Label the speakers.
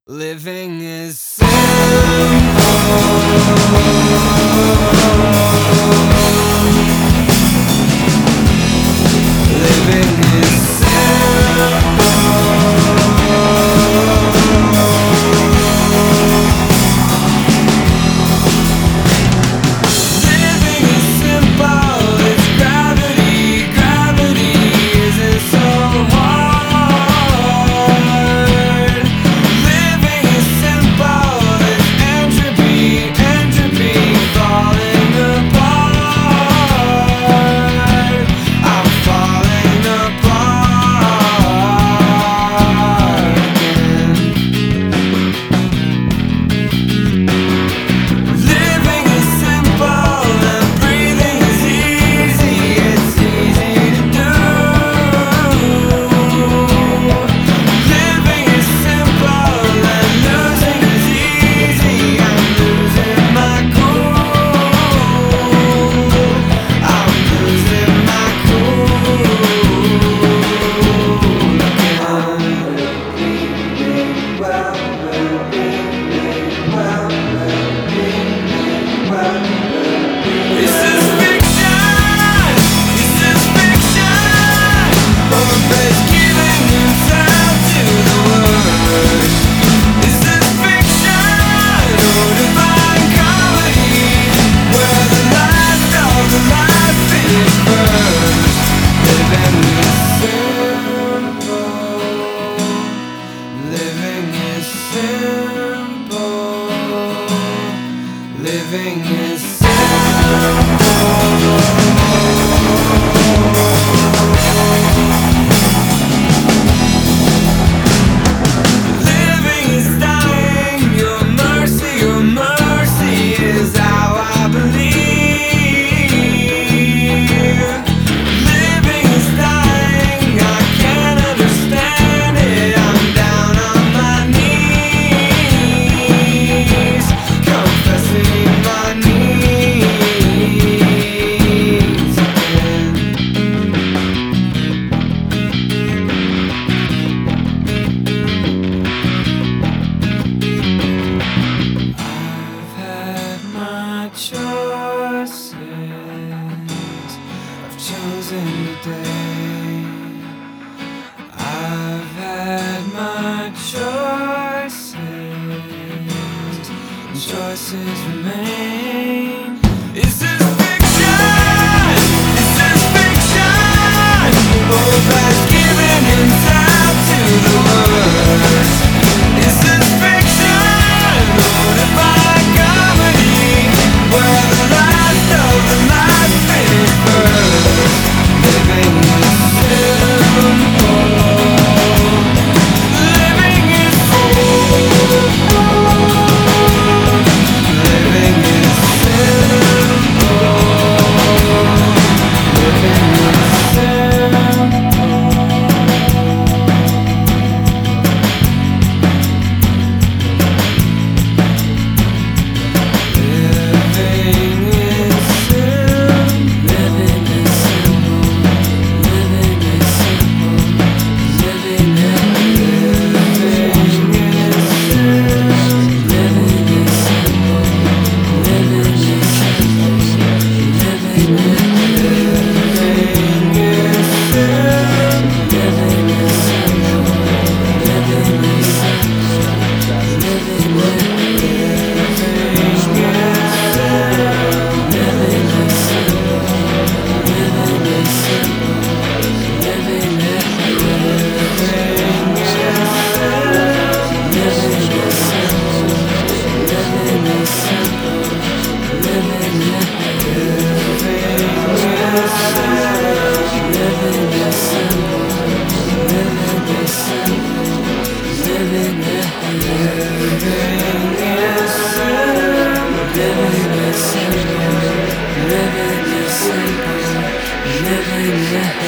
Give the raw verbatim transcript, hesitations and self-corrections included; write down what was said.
Speaker 1: Living is simple. Living is simple. Living is simple. It's gravity. Gravity isn't so hard. Living is simple. It's entropy. Entropy falling apart. I'm falling apart again. Living is simple and breathing is easy. It's easy to do. Living is simple and losing is easy. I'm losing my cool. I'm losing my cool Is this fiction? Is this fiction? Or best giving himself to the worst? Is this fiction or divine comedy, where the last of the life is first? Living is simple. Living is simple. Living is simple. Living is dying. Your mercy, your mercy is how I believe. Living is dying. I can't understand it. I'm down on my knees, confessing my needs again. I've had my choices. I've chosen today. I've had my choices. Choices remain. Is this fiction? Is this fiction? Hope has given himself to the worst. Is this fiction or divine comedy, where the last of the life is first? Living is simple. Living is simple. Living is simple. Living is living is simple. Living is